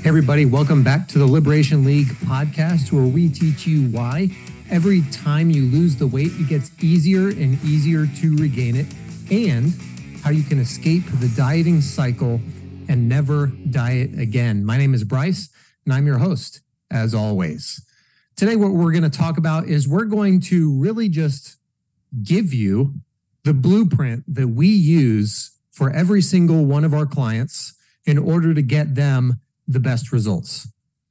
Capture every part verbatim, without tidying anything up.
Hey everybody, welcome back to the Liberation League podcast, where we teach you why every time you lose the weight, it gets easier and easier to regain it, and how you can escape the dieting cycle and never diet again. My name is Bryce, and I'm your host, as always. Today, what we're going to talk about is we're going to really just give you the blueprint that we use for every single one of our clients in order to get them the best results.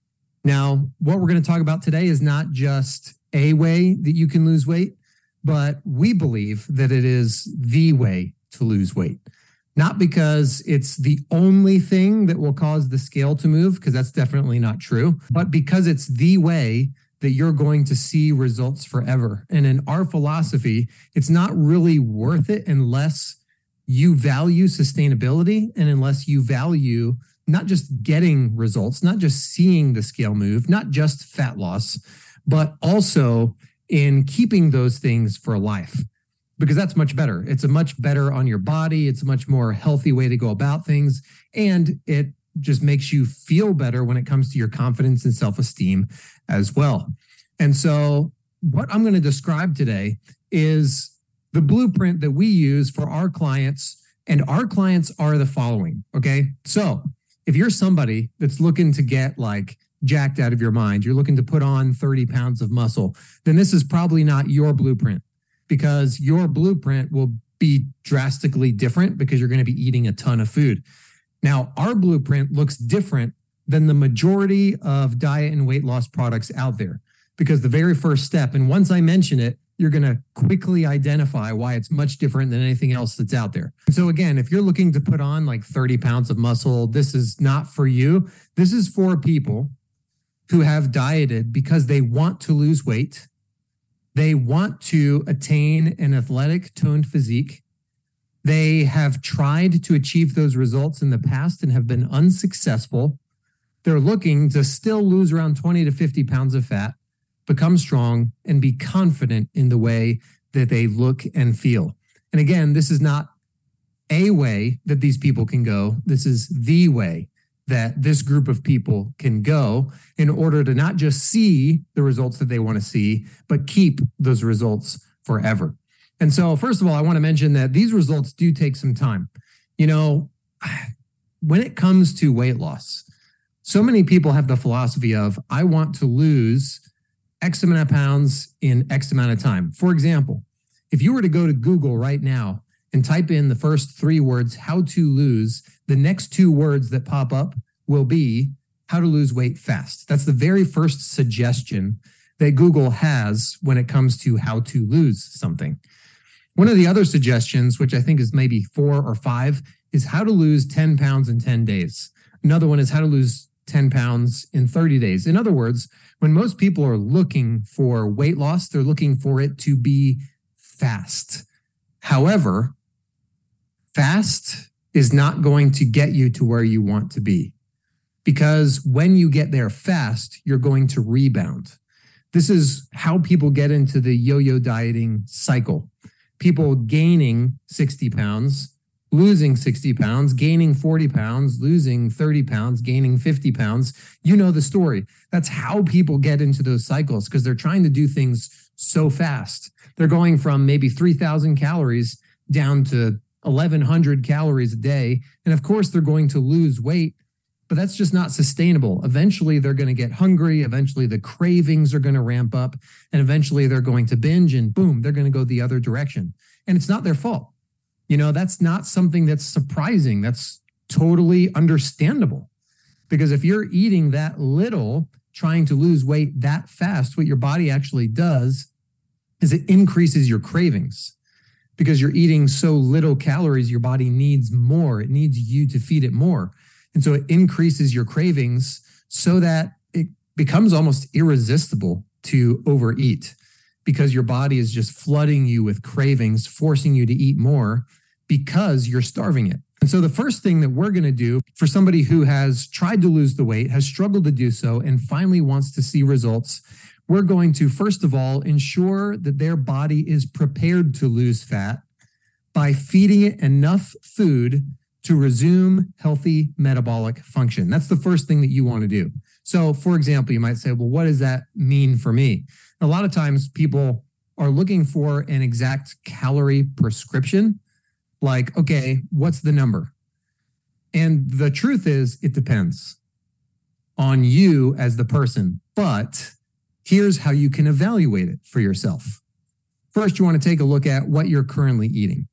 Now, what we're going to talk about today is not just a way that you can lose weight, but we believe that it is the way to lose weight. Not because it's the only thing that will cause the scale to move, because that's definitely not true, but because it's the way that you're going to see results forever. And in our philosophy, it's not really worth it unless you value sustainability and unless you value not just getting results, not just seeing the scale move, not just fat loss, but also in keeping those things for life, because that's much better. It's a much better on your body. It's a much more healthy way to go about things. And it just makes you feel better when it comes to your confidence and self-esteem as well. And so what I'm going to describe today is the blueprint that we use for our clients, and our clients are the following. Okay. So if you're somebody that's looking to get like jacked out of your mind, you're looking to put on thirty pounds of muscle, then this is probably not your blueprint, because your blueprint will be drastically different because you're going to be eating a ton of food. Now, our blueprint looks different than the majority of diet and weight loss products out there, because the very first step, and once I mention it, you're going to quickly identify why it's much different than anything else that's out there. And so again, if you're looking to put on like thirty pounds of muscle, this is not for you. This is for people who have dieted because they want to lose weight. They want to attain an athletic, toned physique. They have tried to achieve those results in the past and have been unsuccessful. They're looking to still lose around twenty to fifty pounds of fat, become strong, and be confident in the way that they look and feel. And again, this is not a way that these people can go. This is the way that this group of people can go in order to not just see the results that they want to see, but keep those results forever. And so, first of all, I want to mention that these results do take some time. You know, when it comes to weight loss, so many people have the philosophy of, I want to lose X amount of pounds in X amount of time. For example, if you were to go to Google right now and type in the first three words, how to lose, the next two words that pop up will be how to lose weight fast. That's the very first suggestion that Google has when it comes to how to lose something. One of the other suggestions, which I think is maybe four or five, is how to lose ten pounds in ten days. Another one is how to lose ten pounds in thirty days. In other words, when most people are looking for weight loss, they're looking for it to be fast. However, fast is not going to get you to where you want to be, because when you get there fast, you're going to rebound. This is how people get into the yo-yo dieting cycle. People gaining sixty pounds, losing sixty pounds, gaining forty pounds, losing thirty pounds, gaining fifty pounds. You know the story. That's how people get into those cycles, because they're trying to do things so fast. They're going from maybe three thousand calories down to eleven hundred calories a day. And of course, they're going to lose weight, but that's just not sustainable. Eventually, they're going to get hungry. Eventually, the cravings are going to ramp up. And eventually, they're going to binge, and boom, they're going to go the other direction. And it's not their fault. You know, that's not something that's surprising. That's totally understandable. Because if you're eating that little, trying to lose weight that fast, what your body actually does is it increases your cravings. Because you're eating so little calories, your body needs more. It needs you to feed it more. And so it increases your cravings so that it becomes almost irresistible to overeat, because your body is just flooding you with cravings, forcing you to eat more because you're starving it. And so the first thing that we're going to do for somebody who has tried to lose the weight, has struggled to do so, and finally wants to see results, we're going to, first of all, ensure that their body is prepared to lose fat by feeding it enough food to resume healthy metabolic function. That's the first thing that you want to do. So, for example, you might say, well, what does that mean for me? A lot of times people are looking for an exact calorie prescription. Like, okay, what's the number? And the truth is, it depends on you as the person. But here's how you can evaluate it for yourself. First, you want to take a look at what you're currently eating.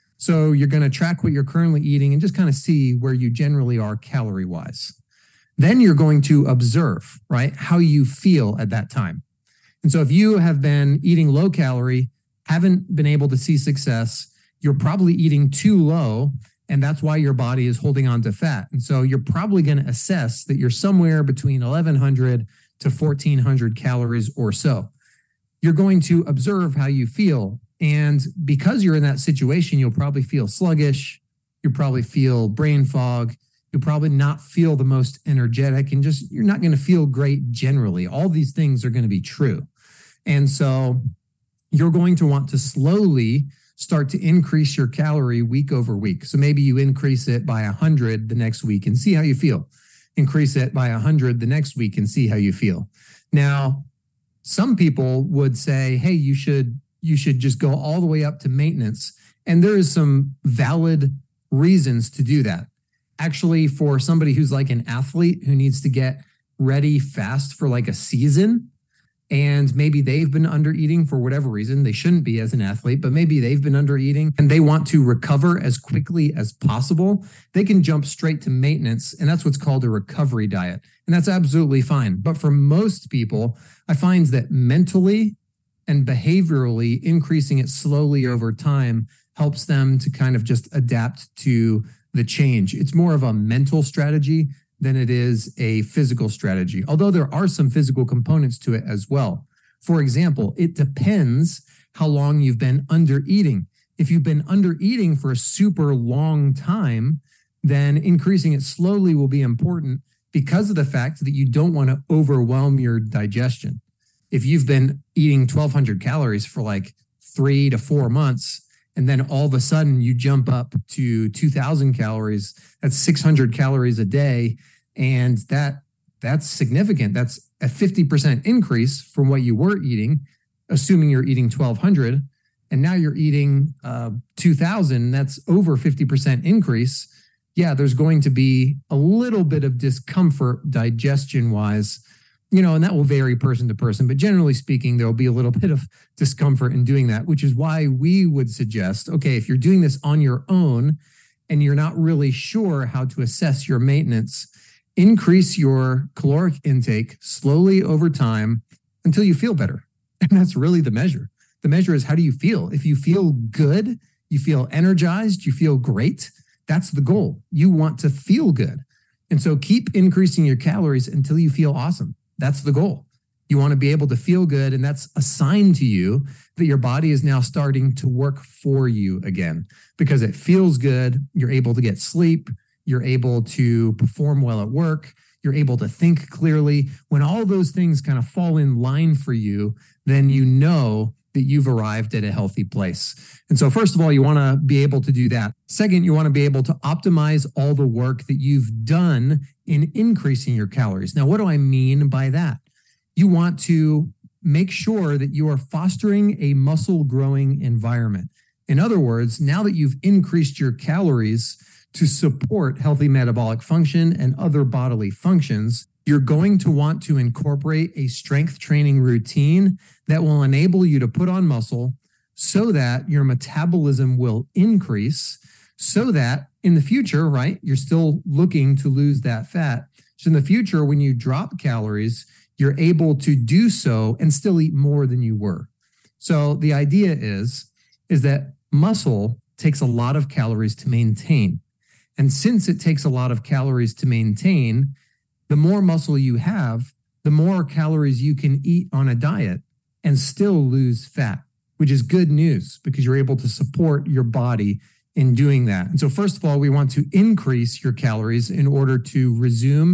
So you're going to track what you're currently eating and just kind of see where you generally are calorie-wise. Then you're going to observe, right, how you feel at that time. And so if you have been eating low calorie, haven't been able to see success, you're probably eating too low, and that's why your body is holding on to fat. And so you're probably going to assess that you're somewhere between eleven hundred to fourteen hundred calories or so. You're going to observe how you feel. And because you're in that situation, you'll probably feel sluggish. You'll probably feel brain fog. You'll probably not feel the most energetic, and just, you're not going to feel great generally. All these things are going to be true. And so you're going to want to slowly start to increase your calorie week over week. So maybe you increase it by one hundred the next week and see how you feel. Increase it by one hundred the next week and see how you feel. Now, some people would say, hey, you should you should just go all the way up to maintenance. And there is some valid reasons to do that. Actually, for somebody who's like an athlete who needs to get ready fast for like a season, and maybe they've been under eating for whatever reason, they shouldn't be as an athlete, but maybe they've been under eating and they want to recover as quickly as possible, they can jump straight to maintenance. And that's what's called a recovery diet. And that's absolutely fine. But for most people, I find that mentally and behaviorally increasing it slowly over time helps them to kind of just adapt to the change. It's more of a mental strategy than it is a physical strategy, although there are some physical components to it as well. For example, it depends how long you've been under eating. If you've been under eating for a super long time, then increasing it slowly will be important because of the fact that you don't want to overwhelm your digestion. If you've been eating twelve hundred calories for like three to four months, and then all of a sudden you jump up to two thousand calories, that's six hundred calories a day. And that that's significant. That's a fifty percent increase from what you were eating, assuming you're eating twelve hundred. And now you're eating uh, two thousand. That's over fifty percent increase. Yeah, there's going to be a little bit of discomfort digestion wise, you know, and that will vary person to person. But generally speaking, there will be a little bit of discomfort in doing that, which is why we would suggest, okay, if you're doing this on your own and you're not really sure how to assess your maintenance, increase your caloric intake slowly over time until you feel better. And that's really the measure. The measure is, how do you feel? If you feel good, you feel energized, you feel great, that's the goal. You want to feel good. And so keep increasing your calories until you feel awesome. That's the goal. You want to be able to feel good, and that's a sign to you that your body is now starting to work for you again because it feels good. You're able to get sleep. You're able to perform well at work. You're able to think clearly. When all those things kind of fall in line for you, then you know that you've arrived at a healthy place. And so first of all, you want to be able to do that. Second, you want to be able to optimize all the work that you've done in increasing your calories. Now, what do I mean by that? You want to make sure that you are fostering a muscle growing environment. In other words, now that you've increased your calories to support healthy metabolic function and other bodily functions, you're going to want to incorporate a strength training routine that will enable you to put on muscle so that your metabolism will increase, so that in the future, right, you're still looking to lose that fat. So in the future, when you drop calories, you're able to do so and still eat more than you were. So the idea is, is that muscle takes a lot of calories to maintain. And since it takes a lot of calories to maintain, the more muscle you have, the more calories you can eat on a diet and still lose fat, which is good news because you're able to support your body in doing that. And so first of all, we want to increase your calories in order to resume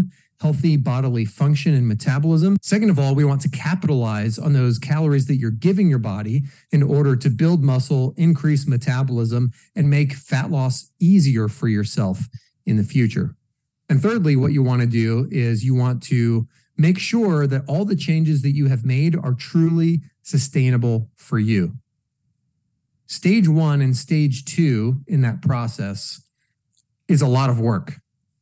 healthy bodily function and metabolism. Second of all, we want to capitalize on those calories that you're giving your body in order to build muscle, increase metabolism, and make fat loss easier for yourself in the future. And thirdly, what you want to do is you want to make sure that all the changes that you have made are truly sustainable for you. Stage one and stage two in that process is a lot of work.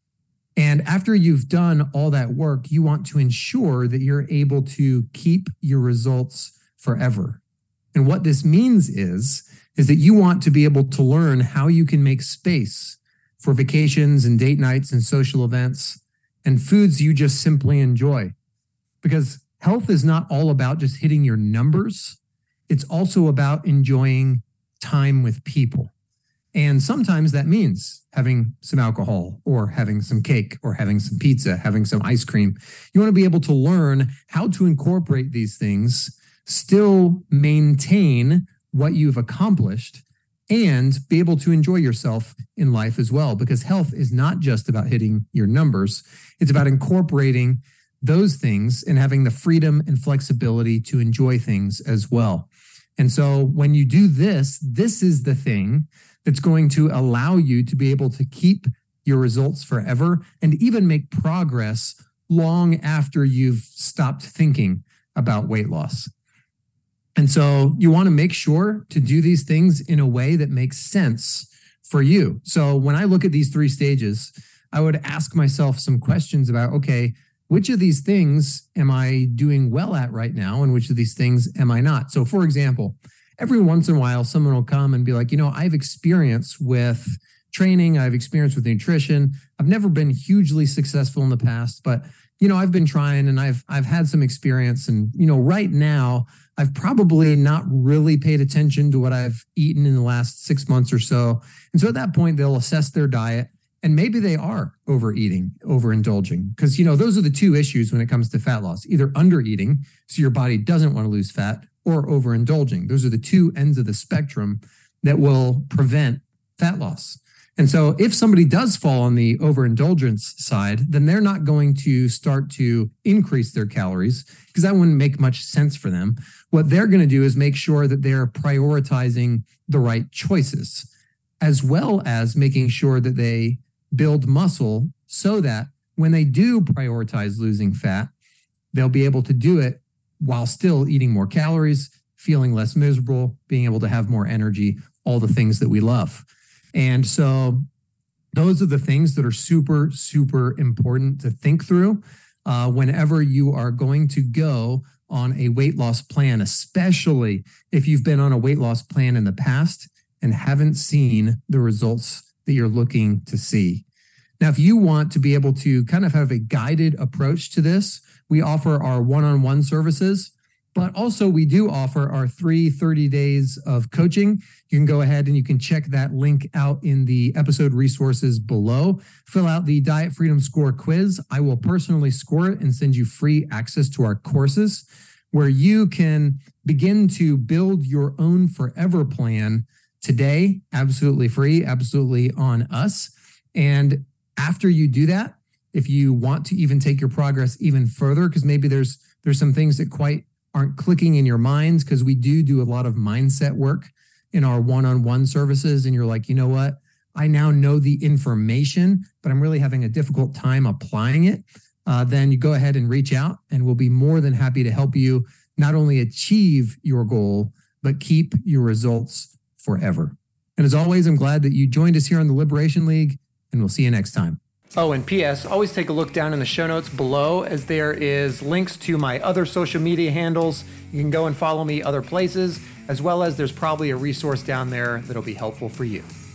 And after you've done all that work, you want to ensure that you're able to keep your results forever. And what this means is, is that you want to be able to learn how you can make space for vacations and date nights and social events and foods you just simply enjoy. Because health is not all about just hitting your numbers. It's also about enjoying time with people. And sometimes that means having some alcohol or having some cake or having some pizza, having some ice cream. You want to be able to learn how to incorporate these things, still maintain what you've accomplished, and be able to enjoy yourself in life as well. Because health is not just about hitting your numbers. It's about incorporating those things and having the freedom and flexibility to enjoy things as well. And so when you do this, this is the thing that's going to allow you to be able to keep your results forever and even make progress long after you've stopped thinking about weight loss. And so you want to make sure to do these things in a way that makes sense for you. So when I look at these three stages, I would ask myself some questions about, okay, which of these things am I doing well at right now? And which of these things am I not? So for example, every once in a while, someone will come and be like, you know, I've experience with training. I've experience with nutrition. I've never been hugely successful in the past, but, you know, I've been trying and I've, I've had some experience. And, you know, right now, I've probably not really paid attention to what I've eaten in the last six months or so. And so at that point, they'll assess their diet. And maybe they are overeating, overindulging, because, you know, those are the two issues when it comes to fat loss, either undereating, so your body doesn't want to lose fat, or overindulging. Those are the two ends of the spectrum that will prevent fat loss. And so if somebody does fall on the overindulgence side, then they're not going to start to increase their calories because that wouldn't make much sense for them. What they're going to do is make sure that they're prioritizing the right choices, as well as making sure that they build muscle so that when they do prioritize losing fat, they'll be able to do it while still eating more calories, feeling less miserable, being able to have more energy, all the things that we love. And so those are the things that are super, super important to think through uh, whenever you are going to go on a weight loss plan, especially if you've been on a weight loss plan in the past and haven't seen the results that you're looking to see. Now, if you want to be able to kind of have a guided approach to this, we offer our one-on-one services, but also we do offer our three thirty days of coaching. You can go ahead and you can check that link out in the episode resources below. Fill out the Diet Freedom Score quiz. I will personally score it and send you free access to our courses where you can begin to build your own forever plan today, absolutely free, absolutely on us. And after you do that, if you want to even take your progress even further, because maybe there's there's some things that quite aren't clicking in your minds, because we do do a lot of mindset work in our one-on-one services. And you're like, you know what? I now know the information, but I'm really having a difficult time applying it. Uh, then you go ahead and reach out and we'll be more than happy to help you not only achieve your goal, but keep your results forever. And as always, I'm glad that you joined us here on the Liberation League, and we'll see you next time. Oh, and P S, always take a look down in the show notes below, as there is links to my other social media handles. You can go and follow me other places, as well as there's probably a resource down there that'll be helpful for you.